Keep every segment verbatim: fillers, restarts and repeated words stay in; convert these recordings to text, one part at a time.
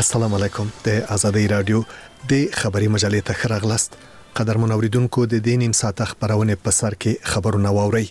السلام علیکم. د آزادۍ رادیو د خبري مجلې ته خراغلاست. قدرمن اوریدونکو د دې نیم ساعت خبرونه په سر کې خبرونه واوري.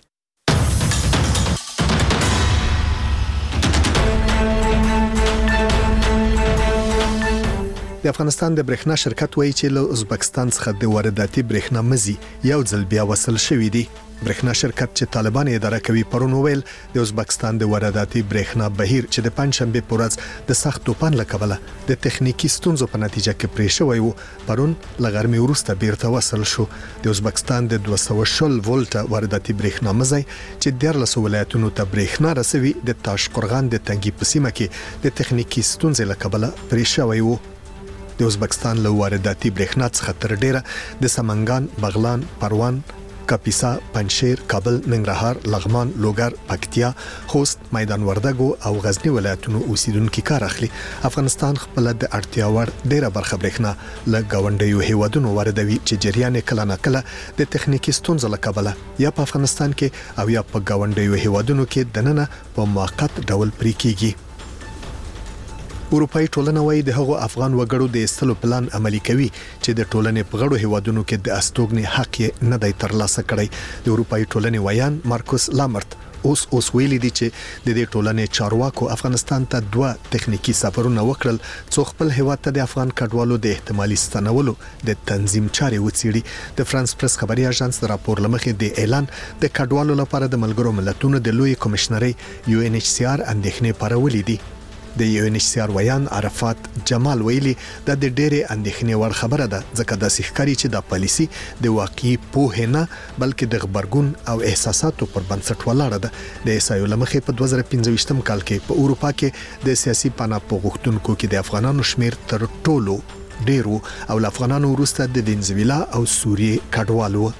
د افغانستان د برېښنا شرکت وایي چې له ازبکستان څخه د وارداتي برېښنا مزي یو ځل بیا وصل شوې دي. برېښنا شرکت چې طالبان اداره کوي پرون ویل د ازبکستان د وارداتي برېښنا بهیر چې د پنځشنبه په ورځ د سخت توپان له کبله د تخنیکی ستونزو په نتیجه کې پرې شوی وو، پرون لغرمې وروسته بیرته وصل شو. د ازبکستان د دوه سوه شل ولټه وارداتي برېښنا مزي چې دیارلس ولایتونو ته برېښنا رسوي د تاشقرغان د تنګي په سیمه کې د تخنیکی ستونزې له کبله پرې شوی وو. د ازبکستان له وارداتي برېښنا څخه تر ډیره د سمنګان، بغلان، پروان، کاپیسا، پنجشیر، کابل، ننګرهار، لغمان، لوګر، پکتیا، خوست، میدان وردګو او غزنی ولایتونو اوسیدونکو کار اخلي. افغانستان خپل د اړتیا وړ ډیره برخه برېښنا له گاونډیو هیوادونو واردوي چې جریان کله نه کله د تخنیکی ستونزو له کبله یا په افغانستان کې او یا په گاونډیو هیوادونو کې دننه په موقت ډول پرې کیږي. اروپאי ټولنه وايي د هغو افغان وګړو د استلو پلان عملی کوي چې د ټولنې په غړو هیوادونو کې د استوګنې حق یې نه دی ترلاسه کړی. د اروپאי ټولنې ویان مارکوس لامرت اوس اوس ویلي دي چې د دې ټولنې چارواکو افغانستان ته دوه تخنیکی سفرونه وکړل څو خپل هیواد ته د افغان کډوالو د احتمالي ستنولو د تنظیم چارې وڅېړي. د فرانس پریس خبري اژانس د راپور لمخې د اعلان د کډوالو لپاره د ملګرو ملتونو د لوی کمشنري یو ان ایچ سی آر اندېښنې پارولې دي. د یو ان ایچ سی آر ویان عرفات جمال ویلي دا د ډېرې اندېښنې وړ خبره ده ځکه داسې ښکاري چې دا پالیسي د واقعي پوهې نه بلکې د غبرګون او احساساتو پر بنسټ ولاړه ده. د ایسایو لمخې په دوه زره پنځه ویشتم کال کې په اروپا کې د سیاسي پناه غوښتونکو کې د افغانانو شمیر تر ټولو ډیرو او له افغانانو وروسته د وینزویلا او سوریې کډوالو.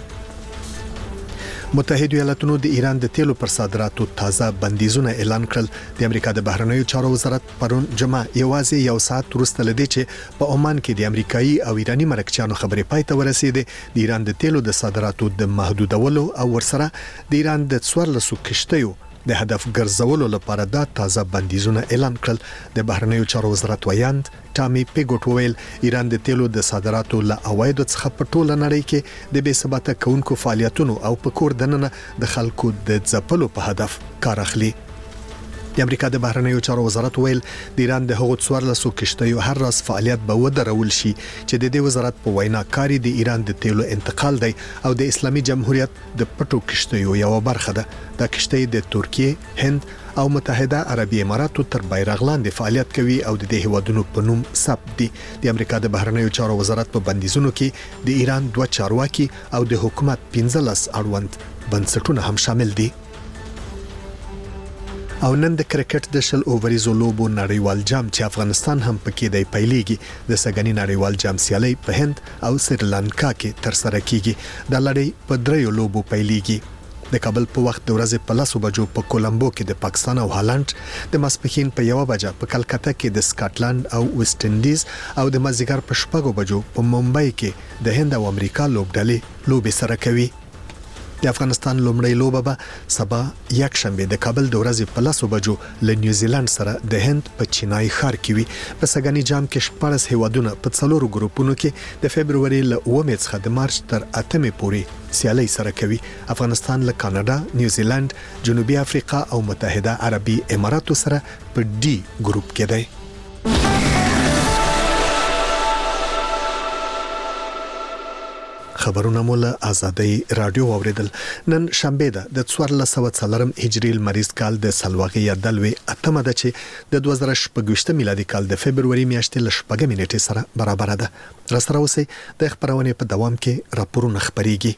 متحده ایالاتونو د ایران د تیلو پر صادراتو تازه بندیزونه اعلان کړل. د امریکا د بهرنیو چارو وزارت پرون جمعه یوازې یو ساعت وروسته لدی چې په عمان کې د امریکایي او ایرانی مرکچیانو خبرې پای ته ورسېده. د ایران د تیلو د صادراتو د محدودولو او ورسره د ایران د څوارلسو کشتیو د هدف ګرځولو لپاره دا تازه بندیزونه اعلان کړل. د بهرنیو چارو وزارت ویاند ټامي پیګوټ ویل ایران د تیلو د صادراتو له عوایدو څخه په ټوله نړۍ کې د بې ثباته کونکو فعالیتونو او په کور دننه د خلکو د ځپلو په هدف کار اخلي. د امریکا د بهرنیو چارو وزارت ویل د ایران د هغو څوارلسو کشتیو هر راز فعالیت به ودرول شي چې د دې وزارت په وینا کاری د ایران د تیلو انتقال دی او د اسلامي جمهوریت د پټو کشتیو یو برخه ده. دا کشتۍ د ترکیه، هند او متحده عربی اماراتو تر بیرغ لاندې فعالیت کوي او د دې هیوادونو په نوم ثبت دي. د امریکا د بهرنیو چارو وزارت په بندیزونو کې د ایران دوه چارواکي او د حکومت پنځلس اړوند بنسټونه هم شامل دي. او نن د کرکټ د شل اووريزو لوبو نړیوال جام چې افغانستان هم پکې دی پیلېږي. د سګنی نړیوال جام سیالي په هند او سریلانکا کې تر سره کیږي. د لړۍ په دریو لوبو پیلېږي. د کابل په وخت د ورځې په لسو بجو په کولمبو کې د پاکستان او هالند، د ماسپښین په یو بجه په کلکته کې د سکاټلند او ویسټ انډیز او د مازیګر په شپږو بجو په ممبئی کې د هند او امریکا لوبډلې لوبې سره کوي. د افغانستان لومړی لوبه به سبا یک شنبه د کابل د ورځې په لسو بجو له نیوزیلند سره د هند په چینای ښار کې وي. په سګنی جام کې شپږ هیوادونه په څلورو ګروپونو کې د فبرवरी له اوومې څخه د مارچ تر اتمې پورې سیالي سره کوي. افغانستان له کاناډا، نیوزیلند، جنوبي افریقا او متحده عربي اماراتو سره په ډي ګروپ کې دی. خبرونه مول آزادۍ رادیو اوریدل. نن شنبه ده د څوارلس سوه څلورم هجري لمریز کال د سلواغې یا دلوي اتمه ده چې د دوه زره شپږ میلادي کال د فبرवरी میاشتې له شپږمې نیټې سره برابر ده. را سره اوسئ د خبرونې په دوام کې راپورونه خبريږي.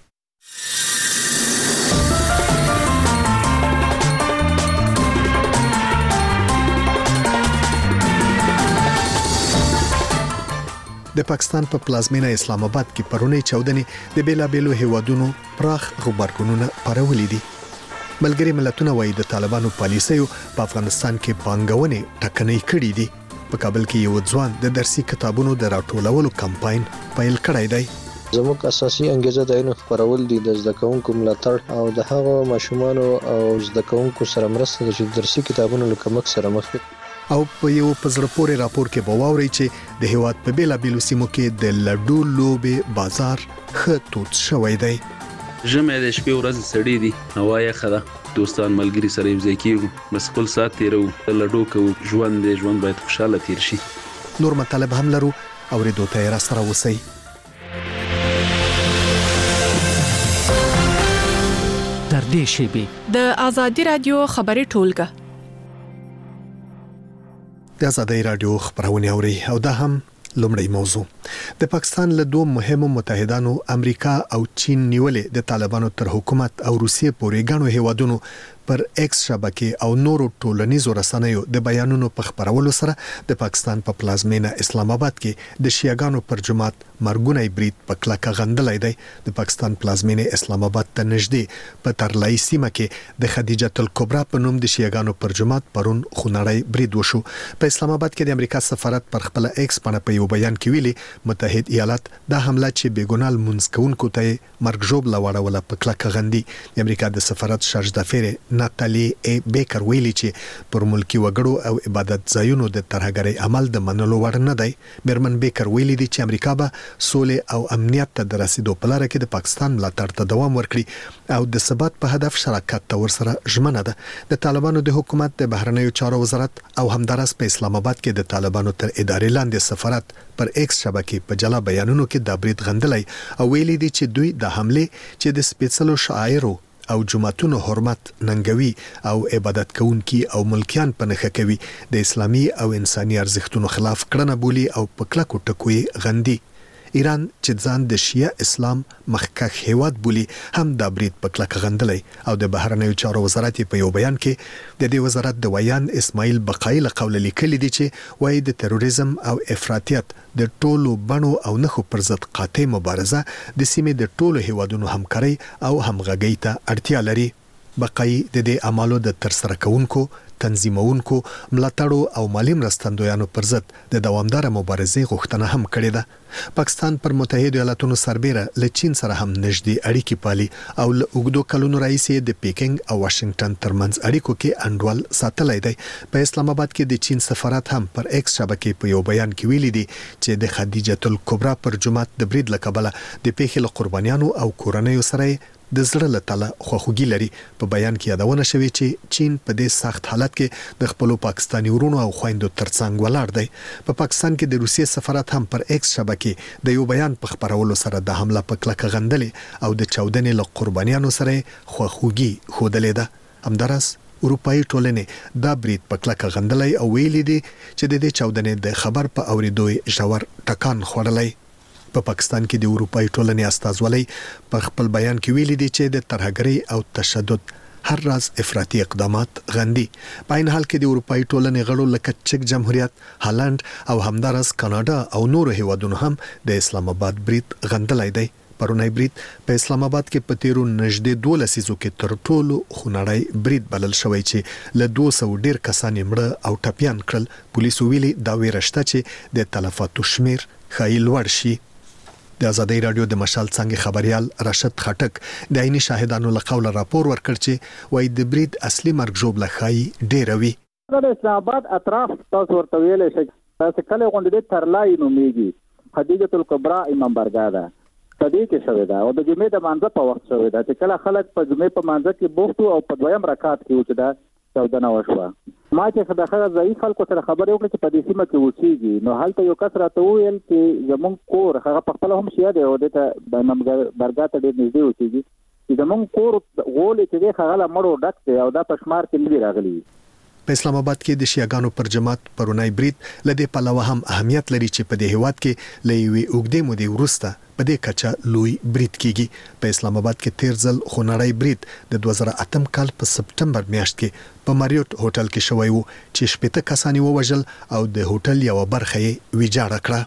د پاکستان په پلازمینه اسلام آباد کې پرونی چودنې د بیلابیلو هیوادونو پراخ غبرګونونه پارولې دي. ملګری ملتونه وايي د طالبانو پالیسیو په افغانستان کې پانګونې ټکنۍ کړې دي. په کابل کې یو ځوان د درسي کتابونو د راټولولو کمپاین پیل کړی دی. زموږ اساسي انګیزه د علم خپرول دي، د زده کوونکو ملاتړ او د هغو ماشومانو او زده کوونکو سره مرسته چې درسي کتابونو له کمښت سره مخ دي. او په یو پزړه پورې راپور کې به واوري چې د هیواد په بیلا بیلو سیمو کې د لډو لوبې بازار خطوط شوی دی. ژمي د شپې ورځ سړې دي، هوا یخه ده، دوستان ملګري سره یو ځای کېږو، بس خپل ساعت تیرو، لډو کوو، ژوند دی، ژوند باید خوشاله تیر شي. نور مطالب هم لرو، اورېدو ته یې راسره اوسئ. تر دې شیبې د آزادي رادیو خبري ټولګه د آزادي رادیو خبرونه اوري او دا هم لومړی موضوع. د پاکستان له دوه مهمو متحدانو امریکا او چین نیولې د طالبانو تر حکومت او روسیې پورې غنو هیوادونو پر ایکس شبکې او نورو ټولنیزو رسنیو د بیانونو په خبرولو سره د پاکستان په پلازمینه اسلام آباد کې د شیعاګانو پر جماعت مرګونی برید په کلکه غندلای دی. د پاکستان پلازمینه اسلام آباد ته نږدې په ترلای سیمه کې د خدیجه الکبرا په نوم د شیعاګانو پر جماعت پرون خونړی برید وشو. په اسلام آباد کې د امریکا سفارت پر خپل ایکس باندې په یو بیان کې ویلي متحد ایالات د حمله چې بیګونال منځکونکو ته مرګ ژوبله وړوله په کلکه غندي. د امریکا د سفارت شارج دافیر ناتالی ای بیکر ویلي چې پر ملکی وګړو او عبادت ځایونو د ترهګرۍ عمل د منلو وړ نه دی. میرمن بیکر ویلي دي چې امریکا به سولې او امنیت ته د رسیدو په لار کې د پاکستان ملاتړ ته دوام ورکړي او د ثبات په هدف شراکت ته ورسره ژمنه ده. د طالبانو د حکومت د بهرنیو چارو وزارت او همدارس په اسلام آباد کې د طالبانو تر ادارې لاندې سفارت پر ایکس شبکې په جلا بیانونو کې د برید غندلای او ویلي دي چې دوی د حمله چې د سپیڅلو شاعرو او جماعتونو حرمت ننګوي او عبادت کوونکي او ملکیان په نخښه کوي د اسلامي او انساني ارزښتونو خلاف کړنه بولي او په کلکو ټکوي غندي. ایران چې ځان د شیعه اسلام مخکښ هیواد بولي هم د برید په کلکه غندلای او د بهرنیو چارو وزارت په یو بیان کې د دې وزارت د ویان اسماعیل بقایل قول لیکلي دي چې وایي د تروریزم او افراطیت د ټولو بڼو او نخو پر ضد قاطع مبارزه د سیمې د ټولو هیوادونو همکاري او همغږي ته اړتیا لري. بقای د دې اعمالو د ترسره کوونکو، تنظیمونکو، ملاتړو او مالی مرستندویانو پر ضد د دوامدار مبارزې غوښتنه هم کړې ده. پاکستان پر متحده ایالاتونو سربېره له چین سره هم نږدې اړیکې پالي او له اوږدو کلونو راهیسې د پیکینګ او واشنگټن ترمنځ اړیکو کې انډول ساتلی دی. په اسلام آباد کې د چین سفارت هم پر ایکس شبکې په یو بیان کې ویلي دي چې د خدیجه الکبرا پر جماعت د برید له کبله د پیښې له قربانیانو او کورنیو سره د زړه له تله خواخوږي لري. په بیان کې یادونه شوې چې چین په دې سخت حالت کې د خپلو پاکستاني ورونو او خويندو ترڅنګ ولاړ دی. په پاکستان کې د روسیې سفارت هم پر ایکس شبکې د یو بیان په خبرولو سره د حمله په کلکه غندلې او د چاودنې له قربانیانو سره خواخوږي ښودلې ده. همدارس اروپאי ټولنې دا برید په کلکه غندلې او ویلي دي چې د دې چاودنې د خبر په اورېدو ژور ټکان خوړلې. په پاکستان کې د اروپאי ټولنې استازولۍ په خپل بیان کې ویلي دي چې د ترهګرۍ او تشدد هر راز افراطي اقدامات غندي. په عین حال کې د اروپאי ټولنې غړو لکه چک جمهوریت، هالند او همدارس کاناډا او نورو هیوادونو هم د اسلام آباد برید غندلای دی. پرونی برید په اسلام آباد کې په تیرو نږدې دوه لسیزو کې تر ټولو خونړی برید بلل شوی چې له دوه سوه ډیر کسان مړه او ټپیان کړل. پولیسو ویلي دا ویره شته چې د تلفاتو شمیر ښایي لوړ شي. د آزادي رادیو د مشال څنګه خبريال راشد خټک د عیني شاهدانو له قوله راپور ورکړ چې وایي د برید اصلي مرګ ژوبله ښایي ډیره وي. د اسلام آباد اطراف تاسو ورته ویلی شئ تاسو کله غونډې ترلای نومیږي خدیجه الکبرا امام برګا ده کدی کې شوې ده او د جمعې د مانځه په وخت شوې ده چې کله خلک په جمعې په مانځه کې بوخت او په دویم رکعت کې وچ ده چودنه وشوه. ما چې خدای ضعیف خلکو سره خبرې وکړې چې په دې سیمه کې اوسېږي نو هلته یو کس راته وویل چې زمونږ کور هغه پخپله هم شیعه دی او دې ته د امام برګا ته ډېر نږدې اوسېږي چې زمونږ کور غولې چې دی هغه له مړو ډک دی او دا په شمار کې نه دي راغلي. په اسلام آباد کې د شیعاګانو پر جماعت پرونی برید لدې پلوه هم اهمیت لري چې په دې هیواد کې له یوې اوږدې مودې وروسته په دې کچه لوی برید کیږي. په اسلام آباد کې تیر ځل خونړی برید د دوه زره اتم کال په سپټمبر میاشت کې په ماریوټ هوټل کې شوی وو چې شپږ کسان ووژل او د هوټل یو برخه یې ویجاړه کړه.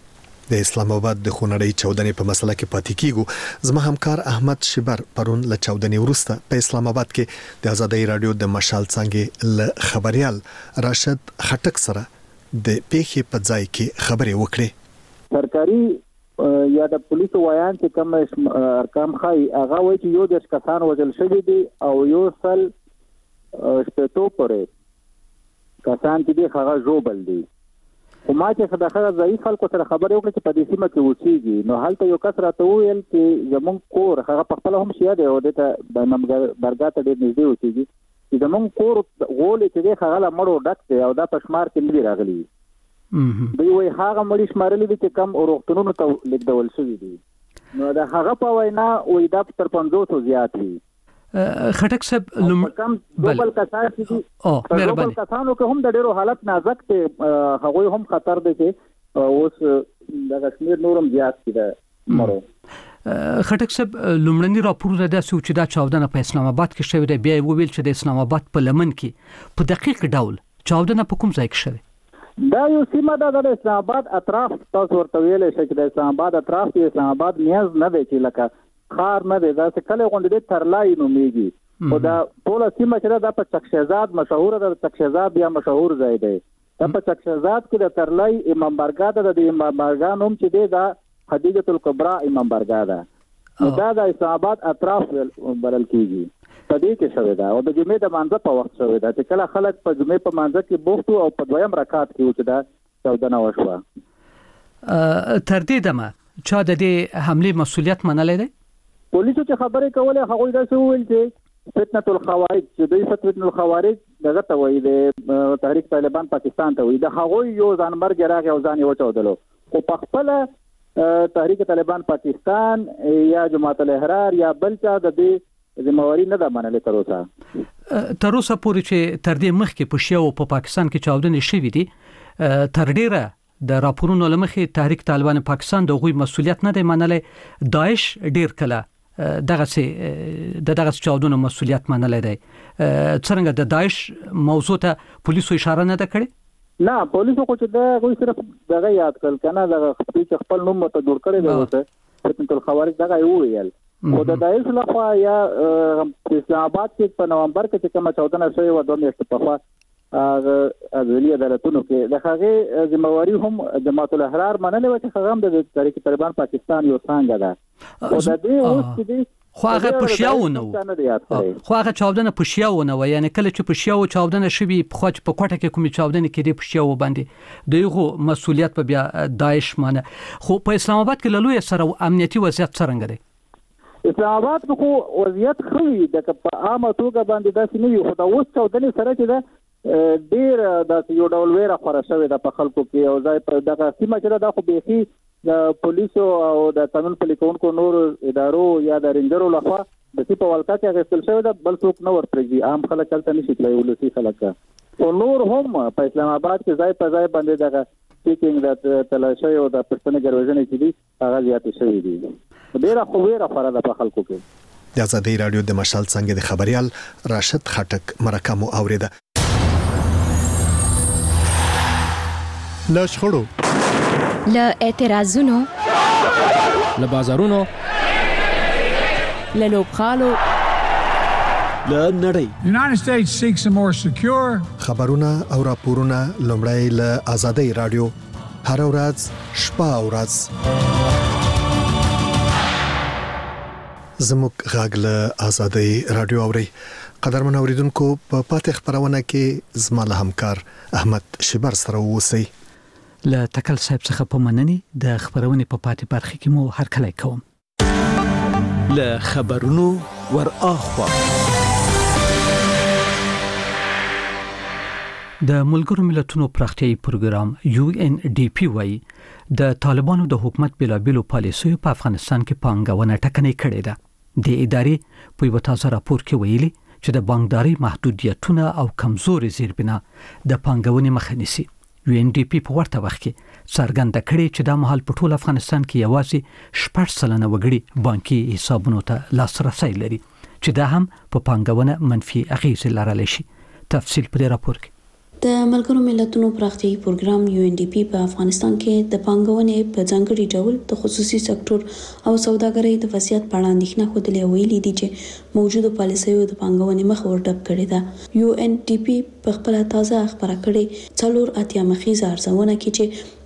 د اسلام آباد د خونړی چاودنې په مسله کې پاتې کیږو. زما همکار احمد شبر پرون له چاودنې وروسته په اسلام آباد کې د آزادي رادیو د مشال څنګه له خبريال راشد خټک سره د پیښې په ځای کې خبرې وکړې. سرکاري یا د پولیسو ویان چې کوم ارقام خای هغه وایي چې یو د کسان وژل شوي دي او یو سل شپېتو پورې کسان چې دی هغه ژوبل دي. خو ما چې د هغه ضعیف خلکو سره خبرې وکړې چې په دې سیمه کې اوسېږي، نو هلته یو کس راته وویل چې زموږ کور هغه په خپله هم شیعه دی او دې ته امام درګاه ته ډېر نږدې اوسېږي، چې زموږ کور غولې چې دی هغه له مړو ډک دی او دا په شمار کې نه دي راغلي. دوی وایي هغه مړي شمارلي دي چې کم روغتونونو ته لېږدول شوي دي. نو د هغه په وینا وایي دا تر پنځوسو زیات وي. خټک صاحب لم کم دوبل کسان چې او دوبل کسانو کې هم د ډېرو حالت نازک دی، هغوی هم خطر دی چې اوس د کشمیر نورم زیات دي مړو. خټک صاحب لومړنی راپور را داسې چې دا چاودنه په اسلام آباد کې شوې ده، بیا یې وویل چې د اسلام آباد په لمن کې په دقیق ډول چاودنه په کوم ځای کې شوې؟ دا یو سیمه ده د اسلام آباد اطراف، تاسو ورته ویلی شئ چې د اسلام آباد اطراف کې اسلام آباد نیاز نه دی چې لکه خار نه دی، داسې کلی غوندې دی ترلای نومیږي. خو دا ټوله سیمه چې ده دا په چکشهزاد مشهوره ده، چکشهزاد بیا مشهور ځای دی. دا په چکشهزاد کې د ترلای امام بارګاه ده، د امام بارګاه نوم چې دی دا خدیجة الکبرا امام بارګاه ده. نو دا د اسلام آباد اطراف بلل کېږي. په دې کې شوې ده او د جمعې د مانځه په وخت شوې ده چې کله خلک په جمعې په مانځه کې بوخت او په دویم رکعت کې و چې دا چاودنه وشوه. تر دې دمه چا د دې حملې مسؤلیت منلی دی؟ پولیسو چې خبرې کولې هغوی داسې وویل چې فتنة الخوارج چې دوی فتنة الخوارج دغه ته وایي د تحریک طالبان پاکستان ته وایي، د هغوی یو ځانمرګی راغی او ځان یې وچاودلو. خو په خپله تحریک طالبان پاکستان یا جماعت الاحرار یا بل چا د دې ذمہواری نه ده منلې تر اوسه. تر اوسه پورې چې تر دې مخکې په شیعو په پاکستان کې چاودنې شوې دي، تر ډیره د راپورونو له مخې تحریک طالبان پاکستان د هغوی مسؤلیت نه دی منلی. داعش ډیر کله دغسې د دغسې چاودنو مسؤلیت منلی دی. څرنګه د داعش موضوع ته پولیسو اشاره نه ده کړې؟ نه، پولیسو خو چې د هغوی صرف دغه یاد کړل که نه، دغه چې خپل نوم ورته جوړ کړی دی اوسه فتنة الخوارج دغه یې وویل. خو د داعش لخوا یا اسلام آباد کې په نومبر کې چې کومه چاودنه شوې وه دوه میاشتې پخوا هغه عدلي عدالتونو کې، د هغې ذمہواري هم جماعت الاحرار منلې وه چې هغه هم د تحریک طالبان پاکستان یو څانګه ده. خو د دې اوس چې دی خو هغه په شیعو نه و، خو هغه چاودنه په شیعو نه و، یعنې کله چې په شیعو چاودنه شوي پخوا چې په کوټه کې کومې چاودنې کېدې په شیعو باندې د هغو مسؤلیت په بیا داعش مانه. خو په اسلام آباد کې له لویه سره امنیتي وضعیت څرنګه دی؟ اسلام آباد خو وضعیت ښه وي، دغه په عامه توګه باندې داسې نه وي، خو د اوس چاودنې سره چې ده ډېر داسې یو ډول ویره خوره شوې ده په خلکو کې. او ځای په دغه سیمه چې ده دا خو بیخي د پولیسو او د قانون پلي کوونکو نورو ادارو یا د رینجرو لخوا د سي په ولکه کې اخیستل شوې ده، بل څوک نه ورپرېږدي، عام خلک هلته نشي تللی، ولسي خلک. او نور هم په اسلام آباد کې ځای په ځای باندې دغه چیکینګ د تلاشۍ او د پښتنې ګروژنې چې دي هغه زیاتې شوي دي. ډېره خو ویره خوره ده په خلکو کې. د ازادۍ راډیو د مشال څنګه د خبريال راشد خټک مرکه مو اوریده. له شخړو، له اعتراضونو، له بازارونو، له لوبخالو، له نړۍ. United States seeks a more secure. خبرونه او راپورونه لومړی له ازادۍ راډیو هر ورځ شپه او ورځ زموږ غږ له ازادۍ راډیو اوري. قدرمن اوریدونکو، په پاتې خبرونه کې زما له همکار احمد شبر سره اوسئ. له تکل صاحب څخه په مننې د خبرونې په پاتې برخه کې مو هرکلی کوم. له خبرونو ور اخوا د ملګرو ملتونو پراختیایي پروګرام یو ان ډي پی وايي د طالبانو د حکومت بلابلو پالیسیو په افغانستان کې پانګونه ټکنۍ کړې ده. د ادارې په یو تازه راپور کې ویلي چې د بانکداري محدودیتونه او کمزوري زیربنا د پانګونې مخه نیسي. یو ان ډي پی په ورته وخت کې څرګنده کړې چې د مهال په ټول افغانستان کې یوازې شپږ سلنه وګړي بانکي حسابونو ته لاسرسي لري، چې دا هم په پانګونه منفي اغیزې لرلی شي. تفصیل په راپور کې. د ملګرو ملتونو پراختیایي پروګرام یو ان ډي پی په افغانستان کې د پانګونې په ځانګړي ډول د خصوصي سکتور او سوداګرۍ د وضعیت په اړه اندېښنه ښودلې، ویلي دي چې موجوده پالیسیو د پانګونې مخه ورډب کړې ده. یو ان ډي پی په خپل تازه خبره کړې څلور اتیا مخیزه ارزونه کې چې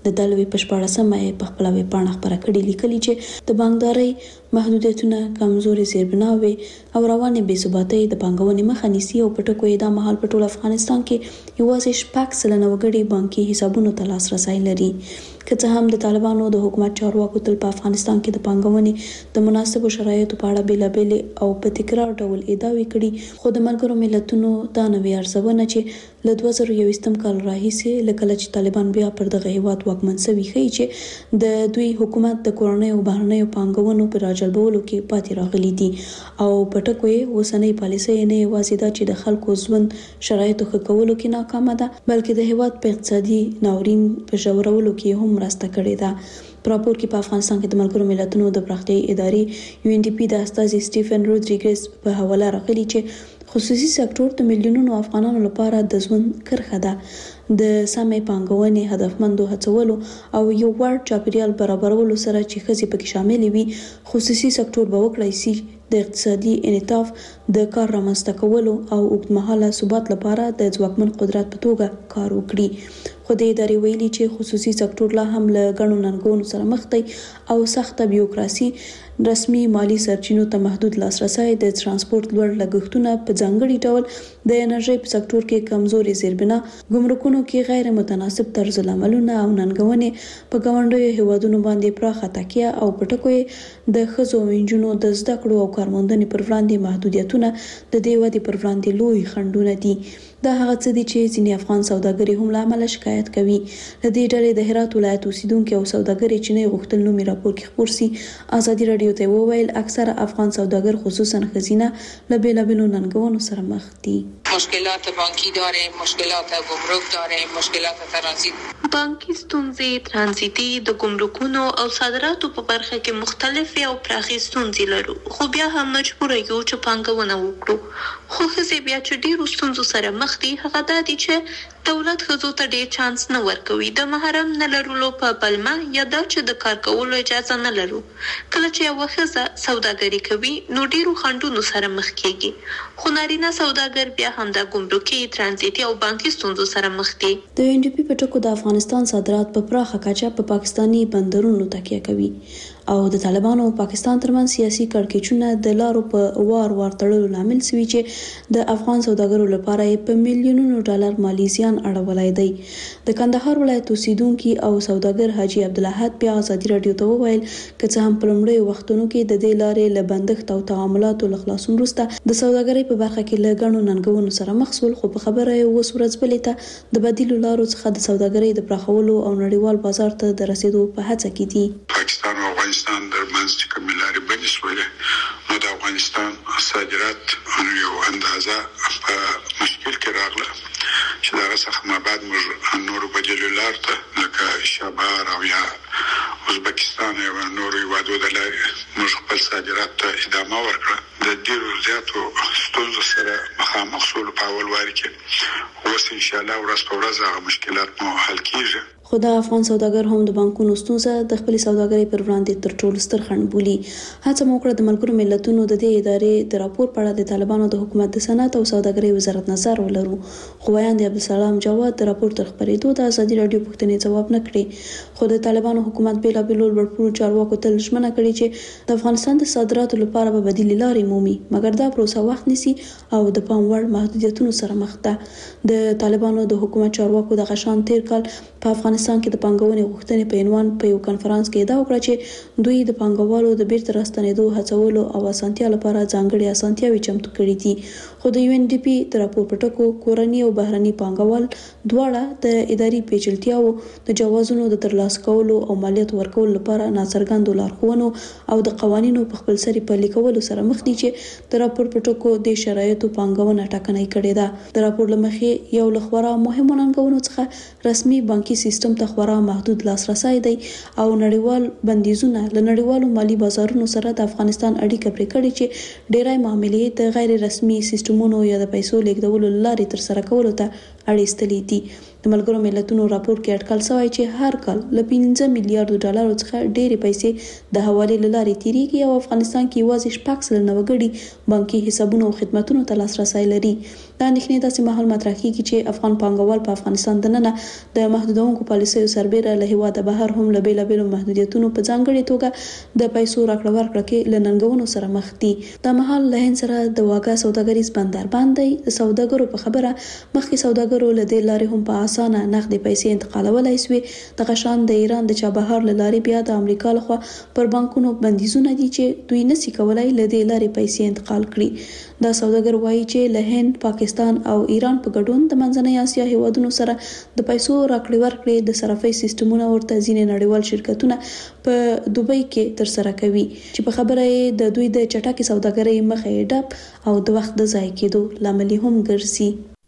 د دلوي پښپاړسمه په خپل ویبپاڼه خبره کړې لیکلي چې د بانکداري محدودیتونه کمزوري زیربناوي او روانه بې ثباتۍ د پانګونې مخه نیسي او په ټکو یې د مهال په ټول افغانستان کې یوازې شپږ سلنه وګړي بانکي حسابونو ته لاسرسي لري. که څه هم د طالبانو د حکومت چارواکو تل په افغانستان کې د پانګونې د مناسبو شرایطو په اړه بیلابېلې او په تکرار ډول ادعاوې کړي، خو د ملګرو ملتونو دا نوې ارزونه چې له دوه زره یوویشتم کال راهیسې له کله چې طالبان بیا پر دغه هیواد واکمن شوي ښیي چې د دوی حکومت د کورنیو او بهرنیو پانګونو په راجلبولو کې پاتې راغلي دي او په ټکو یې اوسنۍ پالیسۍ نه یوازې دا چې د خلکو ژوند شرایطو ښه کولو کې ناکامه ده، بلکې د هیواد په اقتصادي ناورین په ژورولو کې هم مرسته کړې ده. په راپور کې په افغانستان کې د ملګرو ملتونو د پراختیایي ادارې یو ان ډي پي د استازي سټیفن روډریګز په حواله راغلي چې خصوصي سکتور د میلیونونو افغانانو لپاره د ژوند کرښه ده. د سمې پانګونې، هدفمندو هڅولو او یو وړ چاپیریال برابرولو سره چې ښځې پکې شامل وي، خصوصي سکتور به وکړای شي د اقتصادي انعطاف، د کار رامنځته کولو او اوږدمهاله ثبات لپاره د ځواکمن قدرت په توګه کار وکړي. خو د ادارې ویلي چې خصوصي سکتور لا هم له ګڼو ننګونو سره مخ دی او سخته بیوکراسي، رسمي مالی سرچینو ته محدود لاسرسی، د ترانسپورت لوړ لګښتونه، په ځانګړي ډول د انرژۍ په سکتور کې کمزوري زیربنا، ګمرکونو کې غیر متناسب طرز العملونه او ننګونې، په ګاونډیو هیوادونو باندې پراخه تکیه او په ټکو یې د ښځو او نجونو د زده کړو او کارموندنې پر وړاندې محدودیتونه د دې ودې پر وړاندې لوی خنډونه دي. دا هغه څه دي چې ځینې افغان سوداګري هم له امله شکایت کوي. له دې ډلې د هرات ولایت اوسیدونکي او سوداګري چې نه غوښتل نومي راپور کې خپور سي، ازادي راډیو ته وویل اکثره افغان سوداګر خصوصا ښځینه له بیلابیلو ننګونو سره مخ دي. مشکلات بانکی داریم، مشکلات گمرک داریم، مشکلات ترانزیت. بانکی ستونزې ترانزیتي، د ګمرکونو او صادراتو په برخه کې مختلفې او پراخې ستونزې لرو، خو بیا هم مجبور یو چې پانګونه وکړو. خو ښځې بیا چې ډېرو ستونزو سره مخ دي، هغه دا دي چې دولت ښځو ته ډېر چانس نه ورکوي، د محرم نه لرلو په پلمه یا دا چې د کار کولو اجازه نه لرو. کله چې یوه ښځه سوداګري کوي نو ډېرو خنډونو سره مخ کېږي، خو نارینه سوداګر بیا هم د ګمرکي، ترانزیتي او بانکي ستونزو سره مخ دي. د یو ان ډي پي په ټکو د افغانستان صادرات په پراخه کچه په پاکستاني بندرونو تکیه کوي او د طالبانو او پاکستان ترمنځ سیاسي کړکېچونه د لارو په وار وار تړلو لامل شوي چې د افغان سوداګرو لپاره په میلیونونو ډالر مالی زیان اړولی دی. د کندهار ولایت اوسیدونکي او سوداګر حاجي عبدالاحد بیا ازادي راډیو ته وویل که څه هم په لومړیو وختونو کې د دې لارې له بندښت او تعاملاتو له خلاصون وروسته د سوداګرۍ په برخه کې له ګڼو ننګونو سره مخ شول، خو په خبره یې اوس ورځ بلې ته د بدیلو لارو څخه د سوداګرۍ د پراخولو او نړیوال بازار ته د رسیدو په هڅه کې دي. پاکستان او افغانستان ترمنځ چې کومې لارې بندې شولې، نو د افغانستان صادرات یو اندازه په مشکل کې راغله چې دغه څخه ما بعد موږ نورو بدیلو لارو ته لکه شبهار او یا ازبکستان او نورو هیوادو د لارې موږ خپل صادرات ته ادامه ورکړه. د ډېرو زیاتو ستونزو سره مخامخ شولو په اول واري کې، اوس انشاءالله ورځ په ورځ هغه مشکلات مو حل کېږي. خو د افغان سوداګر هم د بانکونو ستونزه د خپل سوداګرۍ پر وړاندې تر ټولو ستر خنډ بولي. هڅه مو وکړه د ملګرو ملتونو د دې ادارې د راپور په اړه د طالبانو د حکومت د صنعت او سوداګرۍ وزارت نظر ولرو، خو ویاند عبدالسلام جواد د راپور تر خپرېدو د ازادي راډیو پوښتنې ځواب نه کړې. خو د طالبانو حکومت بیلابیلو لوړپوړو چارواکو تل ژمنه کړې چې د افغانستان د صادراتو لپاره به بدیلې لارې مومي، مګر دا پروسه وخت نیسي او د پام وړ محدودیتونو سره مخ ده. د طالبانو د حکومت چارواکو د غشان تیر کال په افغانستان کې د پانګونې غوښتنې په عنوان په یو کنفرانس کې ادعا وکړه چې دوی د پانګوالو د بیرته راستنېدو هڅولو او اسانتیا لپاره ځانګړي اسانتیاوې چمتو کړې دي. خو د یو ان ډي پي د راپور په ټکو کورني او بهرني پانګوال دواړه د اداري پیچلتیاو، د جوازونو د ترلاسه کولو او مالیات ورکولو لپاره ناڅرګندو لارښوونو او د قوانینو په خپلسري پلي کولو سره مخ دي چې د راپور په ټکو د شرایطو پانګونه ټاکنۍ کړې ده. د راپور له مخې یو له خورا مهمو ننګونو څخه رسمي بانکي سیستم ته خورا محدود لاسرسی دی او نړیوال بندیزونه له نړیوالو مالی بازارونو سره د افغانستان اړیکه پرې کړې چې ډېری معاملې د غیر رسمي سیستمونو یا د پیسو لیږدولو لارې تر سره کولو ته اړ ایستلې دي. د ملګرو ملتونو راپور کې اټکل شوی چې هر کال له پنځه میلیارډو ډالرو څخه ډېرې پیسې د حوالې له لارې تیریږي او افغانستان کې یوازې شپږ سلنه وګړي بانکي حسابونو او خدماتونو ته لاسرسی لري. دا اندېښنې داسې مهال مطرح کیږي چې افغان پانګوال په افغانستان دننه د محدودونکو پالیسیو سربېره له هیواده بهر هم له بیلابېلو محدودیتونو په ځانګړې توګه د پیسو راکړه ورکړه کې له ننګونو سره مخ دي. دا مهال له هند سره د واګه سوداګریز بندر باندې د سوداګرو په خبره مخکې سوداګرو له دې لارې هم په اسانه نقدي پیسې انتقالولای شوې. د غشان د ایران د چابهار له لارې بیا د امریکا لخوا پر بانکونو بندیزونه دي چې دوی نشي کولای له دې لارې پیسې انتقال کړي. دا سوداګر وایي چې له هند، پاکستان او ایران په ګډون د منځنۍ اسیا هیوادونو سره د پیسو راکړې ورکړې د صرافۍ سیستمونه ورته ځینې نړیوال شرکتونه په دوبۍ کې تر سره کوي چې په خبره یې د دوی د چټکې سوداګرۍ مخه یې ډب او د وخت د ضایع کېدو لامل هم ګرځي.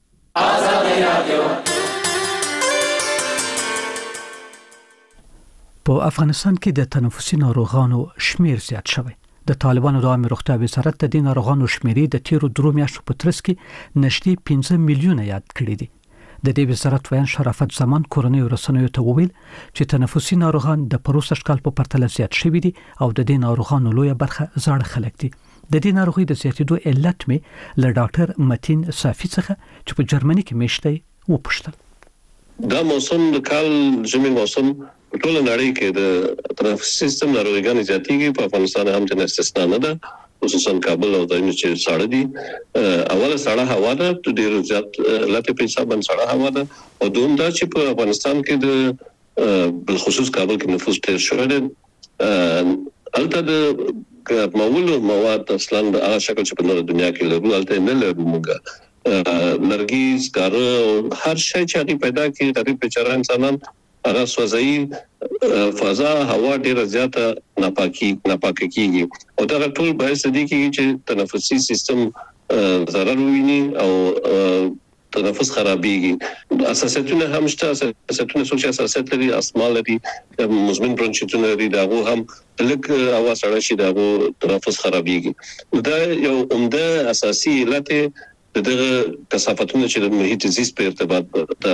په افغانستان کې د تنفسي ناروغانو شمیر زیات شوی. د طالبانو د عامه روغتیا وزارت د دې ناروغانو شمیرې د تیرو درو میاشتو په ترڅ کې نږدې پنځه میلیونه یاد کړي دي. د دې وزارت ویان شرافت زمان کورنۍ رسنیو ته وویل چې تنفسي ناروغان د پروسه شکل په پرتله زیات شوي دي او د دې ناروغانو لویه برخه زاړه خلک دي. د دې ناروغي د زیاتېدو علت مې له ډاکټر متین صافي څخه چې په جرمني کې میشته وپوښتل. دا موسم د کال ژمي موسم په ټول نړۍ کې د تنفسي سیستم ناروغیانې زیاتېږي. په افغانستان هم ځینې استثنا نه ده، خصوصا کابل او دایمي چې ساړه دي. اوله ساړه هوا ده، ډېر زیات لته په حساب باندې ساړه هوا ده، او دوم دا چې په افغانستان کې د بالخصوص کابل کې نفوس ډېر شوی دی. البته د معمول مواد اصلا د هغه شکل چې په نړۍ دنیا کې لرو البته نه لرو موږ. نرګیز کار هر شی چې هغه پیدا کړي غریب بیچاره انسانان هغه سوځي، فضا هوا ډیره زیاته ناپاکي ناپاکي کیږي او دا ټول باعث دي چې تنفسي سیستم ضرر وویني او تنفس خرابېږي. اساسیتونه هم شته، اساسیتونه څو چې اساسیت لري، اسما لري، مزمن برونشیتونه لري، داغه هم لک هوا سره شي داغه تنفس خرابېږي. دا یو عمده اساسي علت دغه کثافتونه چې د محیط زیست په ارتباط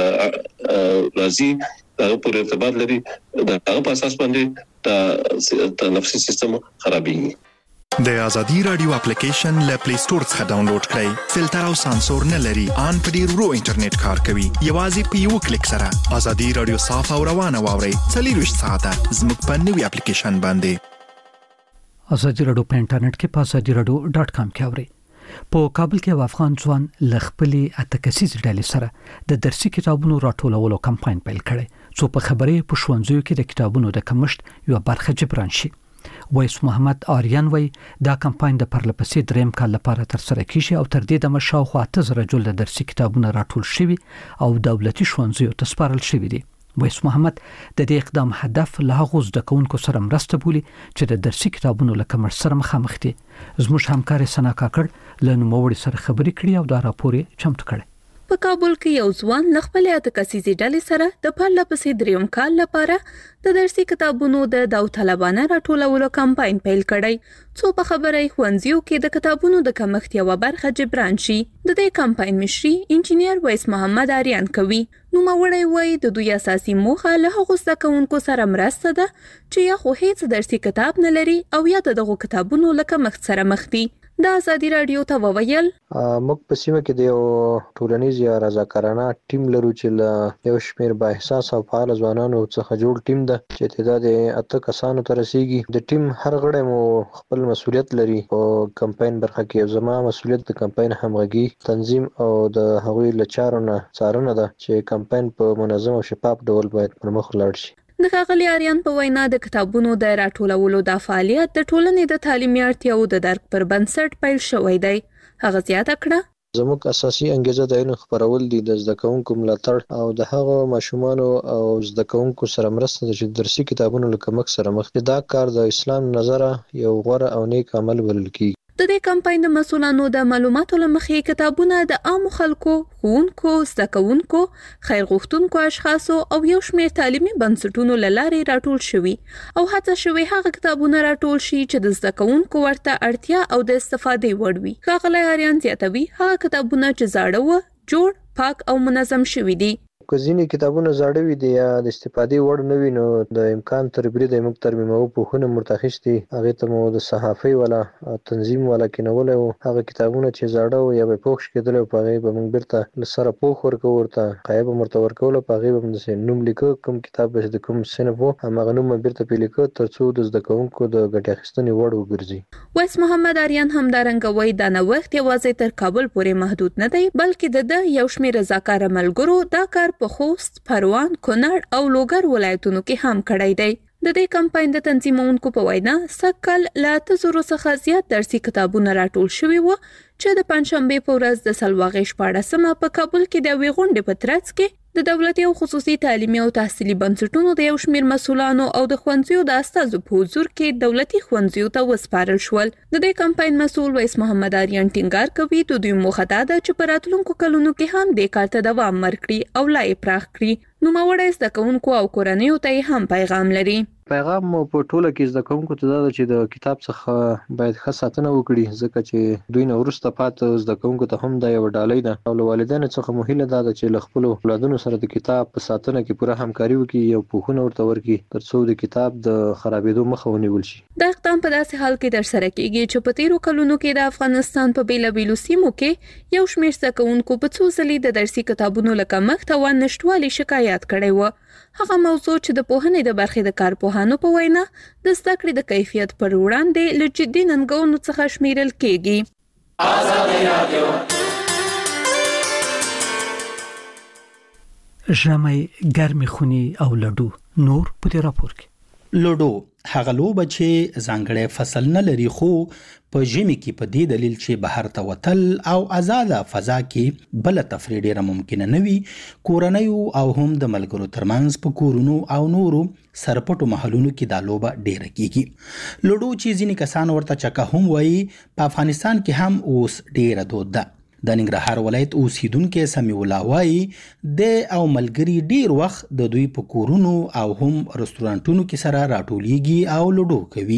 د راځي هغه پر ارتباط لري، دا هغه په اساس باندې د تنفسي سیستم خرابېږي. د ازادي رادیو اپلیکیشن له پلی سٹور څخه ډاونلوډ کړئ. فلټر او سانسور نه لري، ان په ډیر ورو انټرنیټ کار کوي. یوازې په یو کلیک سره ازادي رادیو صاف او روانه واورئ. څلور ساعته زموږ په نوې اپلیکیشن باندې. ازادي رادیو په انټرنیټ کې په ازادي رادیو ډاټ کام کې اورئ. په کابل کې افغان ځوان لخپلې اتکسیز ډلې سره د درسي کتابونو راټولولو کمپاین پیل کړي څو په خبرې په ښوونځیو کې د کتابونو د کمښت یو برخه جبران شي. وایس محمد آریان وای دا کمپاین د پرلپسې دریم کال لپاره تر سره کیږي او تر دې د مشاوخوا اته زره جوړ درسي کتابونه راټول شوي او دولتي ښوونځیو ته سپارل شوي دي. وایس محمد د دې اقدام هدف له هغو زده کوونکو سره مرسته بولي چې د درسي کتابونو له کمښت سره مخامخ دي. زموږ همکار سنا کاکړ له نوموړي سره خبرې کړې او دا راپور چمتو کړی. په کابل کې یو ځوان ل خپل اتکسیزي ډلې سره د پرله پسې دریم کال لپاره د درسي کتابونو د داوطلبانه راټولولو کمپاین پیل کړی څو په خبرې ښوونځیو کې د کتابونو د کمښت یو برخه جبران شي. د دې کمپاین مشري انجینیر وایس محمد آریان کوي. نو موري وای د دوی اساسي موخه له هغو زده کوونکو سره مرسته ده چې یا خو هیڅ درسي کتاب نه لري او یا دغه کتابونو له کمښت سره مخ دي. د ازادي رادیو ته وویل موږ په سیمه کې د یو ټولنیز یا رضاکارانه ټیم لرو چې له یو شمېر با احساس او فعال ځوانانو څخه جوړ ټیم ده چې تعداد اته کسانو ته رسیږي. د ټیم هر غړی مو خپل مسولیت لري او کمپاین برخه کې زما مسولیت د کمپاین همغږي، تنظیم او د هغوی له چارو نه څارنه ده چې کمپاین په منظم او شفاف ډول باید پرمخ لاړ شي. د ښاغلي آریان په وینا د کتابونو د راټولولو د فعالیت د ټولنې د تعلیمي اړتیاو د درک پر بنسټ پیل شوی دی. هغه زیاته کړه زموږ اساسي انګیزه د علم خپرول دي، د زده کوونکو ملاتړ او د هغو ماشومانو او زده کوونکو سره مرسته ده چې درسي کتابونو له کمښت سره مخ دي. دا کار د اسلام نظره یو غوره او نیک عمل بلل کیږي. د دې کمپاین د مسولانو د معلوماتو لمخې کتابونه د عام خلکو، ښوونکو، زده کوونکو، خیر غوښتونکو اشخاصو او یو شمېر تعلیمي بنسټونو له لارې راټول شوي او هڅه شوې هغه کتابونه راټول شي چې د زده کوونکو ورته اړتیا او د استفادې وړ وي. ښاغلی آریان زیاتوي هغه کتابونه چې زاړه و، جوړ، پاک او منظم شوي دي. ځینې کتابونه زاړه وي دي یا د استفادې وړ نه وي نو د امکان تر بریده موږ ترمیموو پوښونه مرتخص دي هغې ته مو د صحافۍ والا تنظیم والا کېنولی و هغه کتابونه چې زاړه و یا به پوښ کېدلی و په هغې به موږ بیرته له سره پوښ ورکوو ورته قایه به ورته ورکوله په هغې به هم داسې نوم لیکه کوم کتاب به د کوم صنف و هماغه نوم به بیرته پرې لیکه تر څو د زده کوونکو د ګټې اخیستنې وړ وګرځي. ویس محمد آریان همدارنګه وایي دا نوښت یوازې تر کابل پورې محدود نه دی بلکې د ده یو شمېر رضاکاره ملګرو دا کار په خوست، پروان، کونړ او لوګر ولایتونو کې هم کړی دی. د دې کمپاین د تنظیمونکو په وینا سکل لا تزورو څخه زیات درسي کتابونه راټول شوي وو چې د پنځشنبې په ورځ د سلواغې شپاړسمه په کابل کې د یوې غونډې په ترڅ کې د دولتي او خصوصي تعلیمي او تحصیلي بنسټونو د یو شمېر مسؤلانو او د ښوونځیو د استازو په حضور کې دولتي ښوونځیو ته وسپارل شول. د دې کمپاین مسؤل ویس محمد آریان ټینګار کوي د دوی موخه دا ده چې په راتلونکو کلونو کې هم دې کار ته دوام ورکړي او لا یې پراخ کړي. نوموړی زده کوونکو او کورنیو ته هم پیغام لري. پیغام مو په ټوله کې زده کوونکو ته دا ده چې د کتاب څخه باید ښه ساتنه وکړي ځکه چې دوی نه وروسته پاتې زده کوونکو ته هم دا یوه ډالۍ ده او له والدینو څخه مو هیله دا ده چې له خپلو اولادونو سره د کتاب په ساتنه کې پوره همکاري وکړي او پوښونه ورته ورکړي تر څو د کتاب د خرابېدو مخه ونیول شي. دا اقدام په داسې حال کې ترسره کیږي چې په تیرو کلونو کې د افغانستان په بیلابیلو سیمو کې یو شمېر زده کوونکو په څو ځلې د درسي کتابونو له کمښت او نشټوالي شکایت کړی و. هغه موضوع چې د پوهنې د برخې د کارپوهانو په وینا د زده کړې د کیفیت پر وړاندې له جدي ننګونو څخه شمیرل کېږي. ازادي رادیو ژمي ګرمي خوني او لډو نور په دې راپور کې. لوډو هغه لوبه چې ځانګړی فصل نه لري خو په ژمي کې په دې دلیل چې بهر ته وتل او آزاده فضا کې بل تفریح ډیره ممکنه نه وي کورنۍ او هم د ملګرو ترمنځ په کورونو او نورو سرپټو محلونو کې دا لوبه ډیره کیږي. لوډو چې ځینې کسان ورته چکه هم وایي په افغانستان کې هم اوس ډیره دود ده. د ننګرهار ولایت اوسیدونکو سمیع الله وایي د او ملګری ډیر وخت د دوی په کورونو او هم رستورانټونو کې سره راټولیږي او لوډو کوي.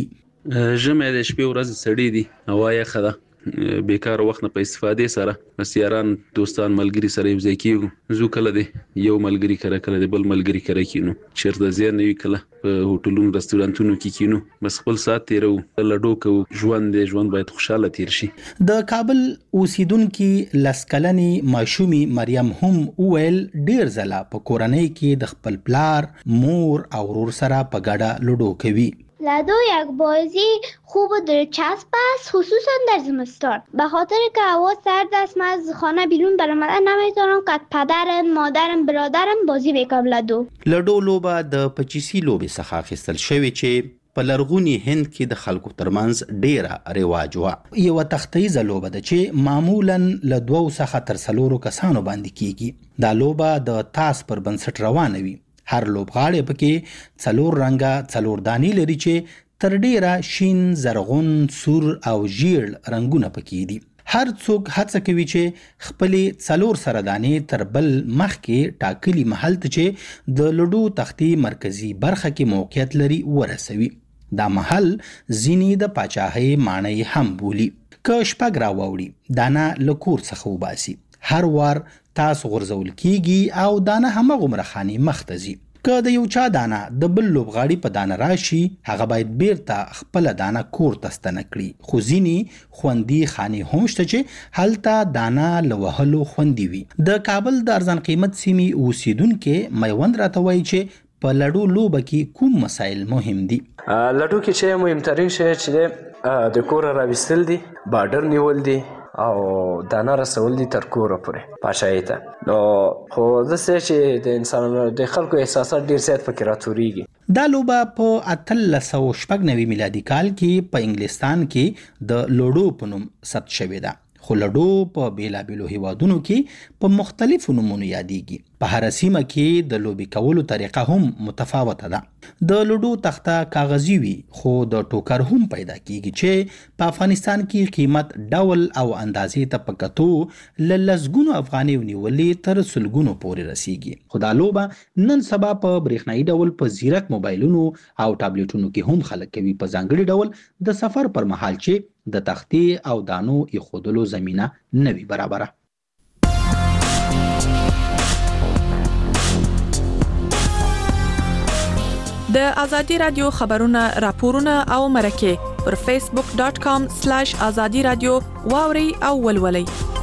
ژمي د شپې ورځې سړې دي هوا یخه ده بیکار وخت نه په استفادې سره مسیاران دوستان ملګری سره یو ځای کیږو زو کله دی یو ملګری کړه کړه دی بل ملګری کړه کینو چیرته ځین نه کله په هوټلونو رستورانټونو کې کینو بس خپل سات تیرو لډو کو ژوند دی ژوند باید خوشاله تیر شي. د کابل اوسیدونکو لسکلنی ماشومی مریم هم اویل ډیر زله په کورنۍ کې د خپل پلار مور او ورور سره په ګډه لډو کوي. لادو یک بازی خوب و دلچسب است خصوصا در زمستان به خاطر که هوا سرد است من از خانه بیرون برآمدن نمیتونم که پدرم مادرم برادرم بازی بکنم. لادو لډو لوبه د پچیسی لوبې څخه اخیستل شوی چې په لرغوني هند کې د خلکو ترمنځ ډیره رواج و. یو تختیزه لوبه ده چې معمولا له دوو څخه تر څلورو کسانو باندې کیږي. دا لوبه د تاس پر بنسټ روانه وي. هر لوبغاړی پکې څلور رنګه څلور دانی لري چې تر ډیره شین زرغون سور او ژیړ رنگونه پکې دي. هر څوک هڅه کوي چې خپل څلور سره دانې تر بل مخ کې ټاکلي محل ته چې د لډو تختي مرکزی برخه کې موقعیت لري ورسوي. دا محل ځینې د پاچاهۍ معنی هم بولی. که شپږ راوړي دانا لکور څخه وباسي هر وار تاسو غرزول کیږي او دانه هم غمرخانی مختزي. که د یو چا دانه د بل لوبغاړي په دانه راشي هغه باید بیرته خپل دانه کور ته ستنه کړي. خو ځینې خوندي خاني هم شته چې هلته دانه لوهلو خوندي وي. د کابل د ارزان قیمت سیمې اوسیدونکو میوند راته وایي چې په لډو لوبه کې کوم مسایل مهم دي. لډو کې چې مهمترین شی چې د کور راوستل دي بارډر نیول دي او دانه رسول دي تر کوره پورې پاشای ته. نو خو زه چې د انسانانو د خلکو احساسات ډیر زیات پکې راتوريږي. دا لوبه په اتلس سوه شپږ نوي میلادي کال کې په انګلستان کې د لوډو په نوم ثبت شوې ده. خو لډو په بیلابیلو هیوادونو کې په مختلفو نومونو یادېږي. په هر سیمه کې د لوبي کولو طریقه هم متفاوته ده. د لډو تخته کاغذي وي خو د ټوکر هم پیدا کیږي چې په افغانستان کې قیمت ډول او اندازې ته پکتو لزګونو افغاني ونیولې تر سلګونو پورې رسیږي. خو دا لوبه نن سبا په برېښنايي ډول په زیرک موبایلونو او ټابلیټونو کې هم خلک کوي په ځانګړي ډول د سفر پر مهال چې د تختی او دانو ایښودلو زمينه نوي برابره. د ازادي رادیو خبرونه راپورونه او مرکه پر فیسبوک ډاٹ کام سلیش ازادي رادیو واوري او ولولئ.